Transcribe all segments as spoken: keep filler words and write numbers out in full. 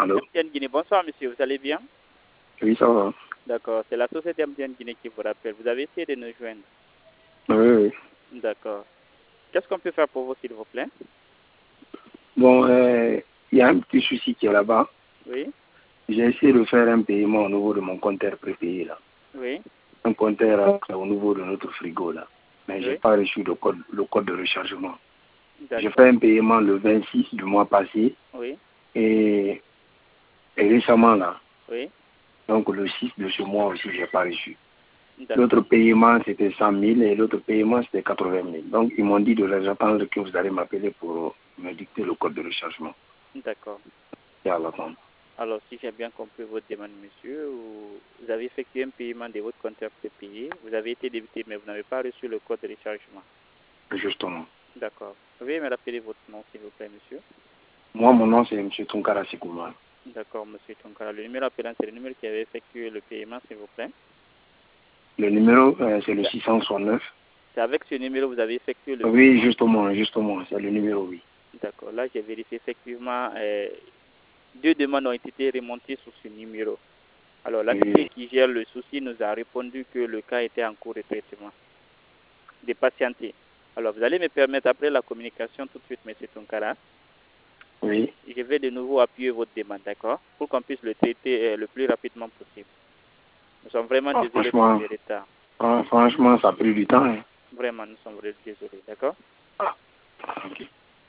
Allô? M T N Guinée, bonsoir monsieur, vous allez bien? Oui, ça va. D'accord, c'est la société M T N Guinée qui vous rappelle. Vous avez essayé de nous joindre? Oui, oui. D'accord. Qu'est-ce qu'on peut faire pour vous, s'il vous plaît? Bon, euh, il y a un petit souci qui est là-bas. Oui, J'ai essayé de faire un paiement au niveau de mon compteur prépayé, là. oui, Un compteur euh, au niveau de notre frigo, là. Mais j'ai oui. pas reçu le code, le code de rechargement. J'ai fait D'accord. un paiement le vingt-six du mois passé Oui, et, et récemment, là. oui. Donc, le six de ce mois aussi, j'ai pas reçu. L'autre D'accord. paiement, c'était cent mille et l'autre paiement, c'était quatre-vingt mille. Donc, ils m'ont dit de les attendre que vous allez m'appeler pour me dicter le code de rechargement. D'accord. Et à l'attendre. Alors, si j'ai bien compris votre demande, monsieur, vous vous avez effectué un paiement de votre compteur prépayé. Vous avez été débité, mais vous n'avez pas reçu le code de rechargement. Justement. D'accord. Veuillez me rappeler votre nom, s'il vous plaît, monsieur. Moi, mon nom, c'est M. Tunkara Sikouma. D'accord, monsieur Tonkara. Le numéro appelant, c'est le numéro qui avait effectué le paiement, s'il vous plaît. Le numéro, euh, c'est le C'est six cent soixante-neuf. c'est avec ce numéro que vous avez effectué le Oui, paiement. justement, justement, c'est le numéro, oui. D'accord. Là, j'ai vérifié effectivement, euh, deux demandes ont été remontées sur ce numéro. Alors, l'entité Oui, qui gère le souci nous a répondu que le cas était en cours de traitement, de patienter. Alors, vous allez me permettre, après la communication, tout de suite, monsieur Tonkara, oui. je vais de nouveau appuyer votre demande, d'accord, pour qu'on puisse le traiter euh, le plus rapidement possible. Nous sommes vraiment Ah, désolés pour franchement, le retard. ah, franchement, ça a pris du temps. Hein. Vraiment, nous sommes vraiment désolés, d'accord? Ah, ok.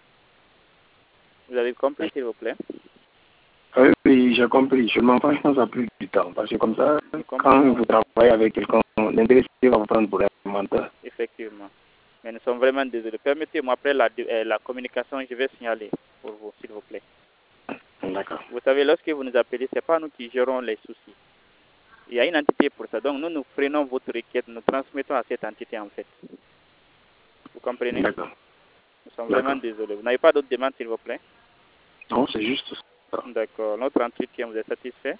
Vous avez compris, s'il vous plaît? Oui, oui, j'ai compris. Seulement, franchement, ça a pris du temps. Parce que comme ça, Nous quand comprenons, vous travaillez avec quelqu'un, l'intéressé va vous prendre pour un menteur. effectivement. Mais nous sommes vraiment désolés. Permettez-moi, après la, euh, la communication, je vais signaler pour vous, s'il vous plaît. D'accord. Vous savez, lorsque vous nous appelez, ce n'est pas nous qui gérons les soucis. Il y a une entité pour ça. Donc, nous, nous prenons votre requête, nous transmettons à cette entité, en fait. Vous comprenez? D'accord. Nous sommes vraiment D'accord. désolés. Vous n'avez pas d'autres demandes, s'il vous plaît? Non, c'est juste ça. D'accord. Notre entretien vous est satisfait?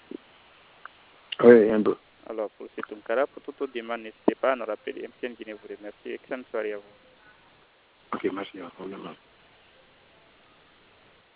Oui, un peu. Alors, pour ce Tunkara, pour toute autre demande, n'hésitez pas à nous rappeler. M T N Guinée vous remercie. Excellente soirée à vous. Ok, merci. Pas de problème.